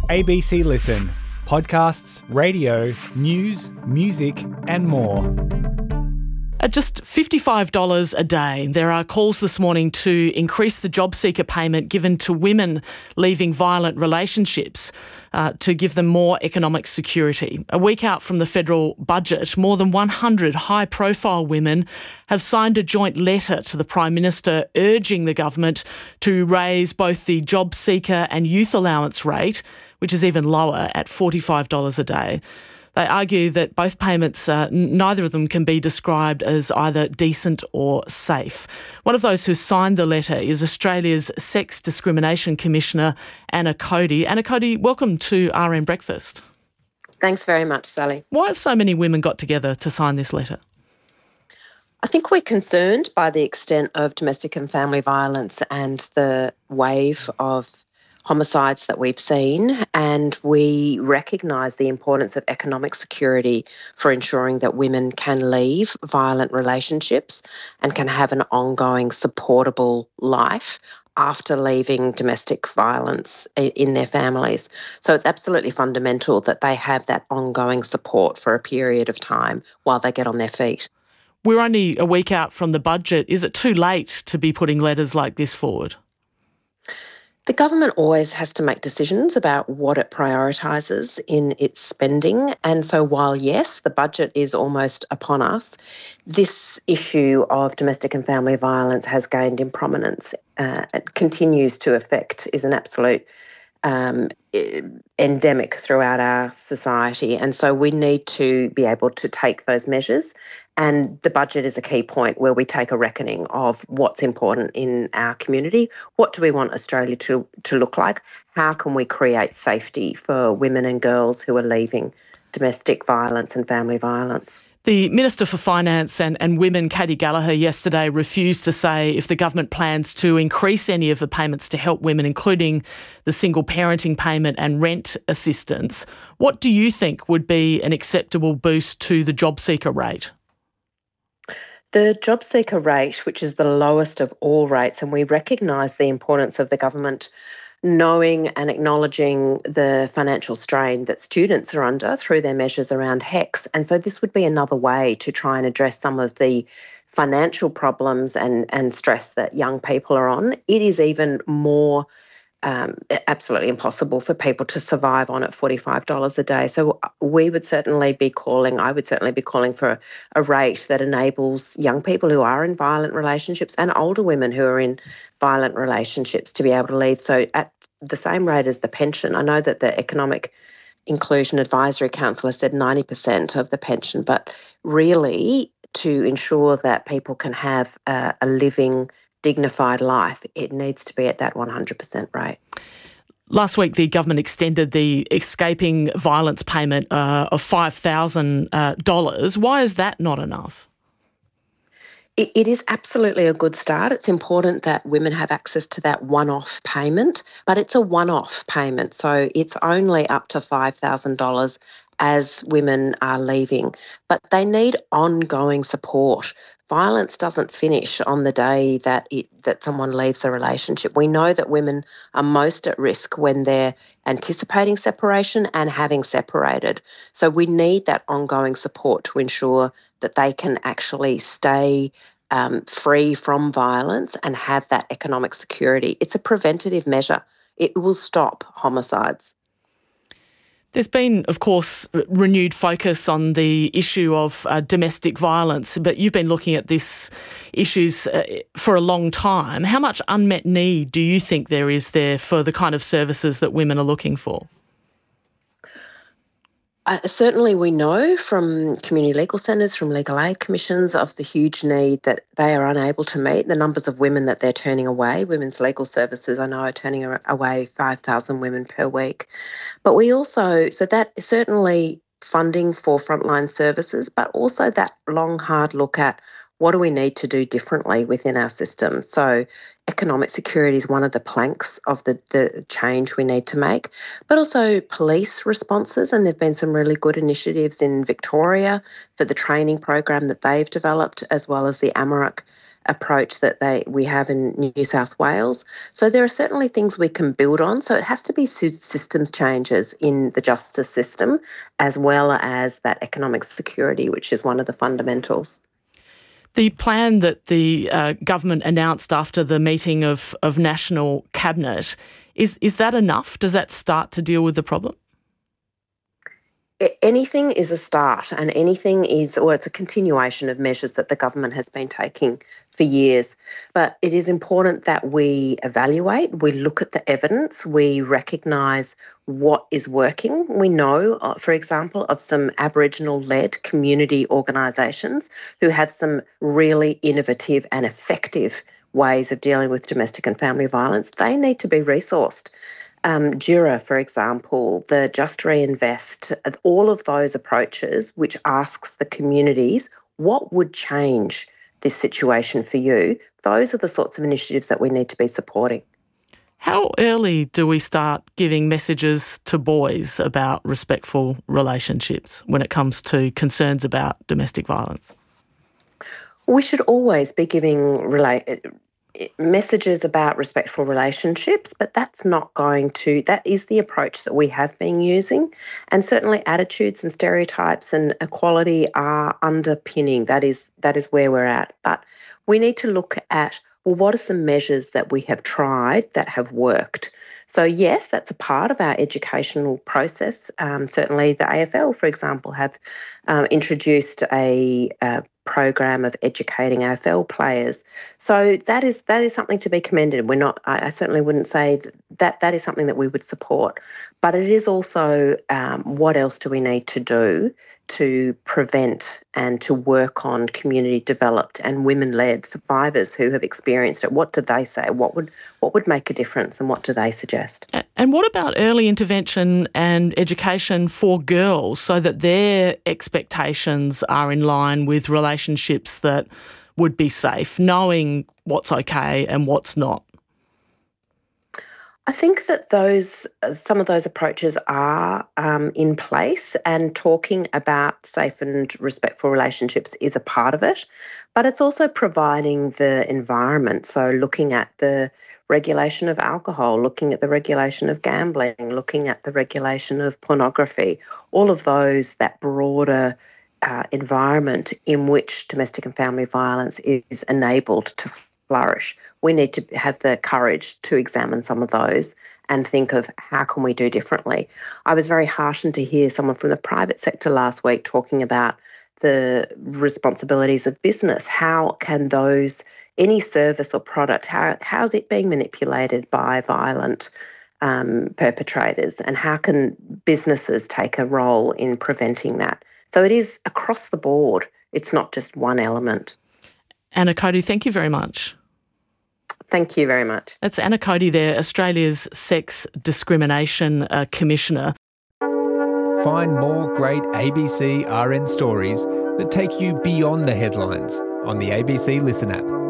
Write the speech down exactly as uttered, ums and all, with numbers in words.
A B C Listen. Podcasts, radio, news, music and more. At just fifty-five dollars a day, there are calls this morning to increase the job seeker payment given to women leaving violent relationships uh, to give them more economic security. A week out from the federal budget, more than one hundred high-profile women have signed a joint letter to the Prime Minister urging the government to raise both the job seeker and youth allowance rate, which is even lower at forty-five dollars a day. They argue that both payments, uh, neither of them can be described as either decent or safe. One of those who signed the letter is Australia's Sex Discrimination Commissioner, Anna Cody. Anna Cody, welcome to R N Breakfast. Thanks very much, Sally. Why have so many women got together to sign this letter? I think we're concerned by the extent of domestic and family violence and the wave of homicides that we've seen, and we recognise the importance of economic security for ensuring that women can leave violent relationships and can have an ongoing supportable life after leaving domestic violence in their families. So it's absolutely fundamental that they have that ongoing support for a period of time while they get on their feet. We're only a week out from the budget. Is it too late to be putting letters like this forward? The government always has to make decisions about what it prioritises in its spending. And so while, yes, the budget is almost upon us, this issue of domestic and family violence has gained in prominence. Uh, it continues to affect, is an absolute um, endemic throughout our society. And so we need to be able to take those measures. And the budget is a key point where we take a reckoning of what's important in our community. What do we want Australia to, to look like? How can we create safety for women and girls who are leaving domestic violence and family violence? The Minister for Finance and, and Women, Katy Gallagher, yesterday refused to say if the government plans to increase any of the payments to help women, including the single parenting payment and rent assistance. What do you think would be an acceptable boost to the job seeker rate? The job seeker rate, which is the lowest of all rates, and we recognise the importance of the government knowing and acknowledging the financial strain that students are under through their measures around HECS. And so this would be another way to try and address some of the financial problems and, and stress that young people are on. It is even more Um, absolutely impossible for people to survive on at forty-five dollars a day. So we would certainly be calling, I would certainly be calling for a rate that enables young people who are in violent relationships and older women who are in violent relationships to be able to leave. So at the same rate as the pension. I know that the Economic Inclusion Advisory Council has said ninety percent of the pension, but really to ensure that people can have a, a living dignified life, it needs to be at that one hundred percent rate. Last week, the government extended the escaping violence payment uh, of five thousand dollars. Uh, Why is that not enough? It, it is absolutely a good start. It's important that women have access to that one-off payment, but it's a one-off payment, so it's only up to five thousand dollars as women are leaving. But they need ongoing support. Violence doesn't finish on the day that it, that someone leaves a relationship. We know that women are most at risk when they're anticipating separation and having separated. So we need that ongoing support to ensure that they can actually stay um, free from violence and have that economic security. It's a preventative measure. It will stop homicides. There's been, of course, renewed focus on the issue of uh, domestic violence, but you've been looking at these issues uh, for a long time. How much unmet need do you think there is there for the kind of services that women are looking for? Uh, certainly we know from community legal centres, from legal aid commissions, of the huge need that they are unable to meet. The numbers of women that they're turning away, women's legal services, I know, are turning away five thousand women per week. But we also, so that is certainly funding for frontline services, but also that long, hard look at what do we need to do differently within our system. So economic security is one of the planks of the, the change we need to make, but also police responses. And there have been some really good initiatives in Victoria for the training program that they've developed, as well as the AMARC approach that they we have in New South Wales. So there are certainly things we can build on. So it has to be systems changes in the justice system as well as that economic security, which is one of the fundamentals. The plan that the uh, government announced after the meeting of, of National Cabinet, is, is that enough? Does that start to deal with the problem? Anything is a start, and anything is, or it's a continuation of measures that the government has been taking for years. But it is important that we evaluate, we look at the evidence, we recognise what is working. We know, for example, of some Aboriginal-led community organisations who have some really innovative and effective ways of dealing with domestic and family violence. They need to be resourced. Um, Jura, for example, the Just Reinvest, all of those approaches which asks the communities, what would change this situation for you? Those are the sorts of initiatives that we need to be supporting. How early do we start giving messages to boys about respectful relationships when it comes to concerns about domestic violence? We should always be giving relate. messages about respectful relationships, but that's not going to, that is the approach that we have been using. And certainly attitudes and stereotypes and equality are underpinning. That is, that is where we're at. But we need to look at, well, what are some measures that we have tried that have worked? So yes, that's a part of our educational process. Um, certainly the A F L, for example, have um, introduced a, a program of educating A F L players. So that is that is something to be commended. We're not. I, I certainly wouldn't say that that is something that we would support, but it is also um, what else do we need to do to prevent and to work on community developed and women-led survivors who have experienced it. What do they say? What would what would make a difference, and what do they suggest? And what about early intervention and education for girls so that their expectations are in line with relationships that would be safe, knowing what's okay and what's not? I think that those some of those approaches are um, in place, and talking about safe and respectful relationships is a part of it, but it's also providing the environment. So looking at the regulation of alcohol, looking at the regulation of gambling, looking at the regulation of pornography, all of those, that broader uh, environment in which domestic and family violence is enabled to flourish. We need to have the courage to examine some of those and think of how can we do differently. I was very heartened to hear someone from the private sector last week talking about the responsibilities of business. How can those, any service or product, how how's it being manipulated by violent um, perpetrators, and how can businesses take a role in preventing that? So it is across the board. It's not just one element. Anna Cody, thank you very much. Thank you very much. That's Anna Cody there, Australia's Sex Discrimination uh, Commissioner. Find more great A B C R N stories that take you beyond the headlines on the A B C Listen app.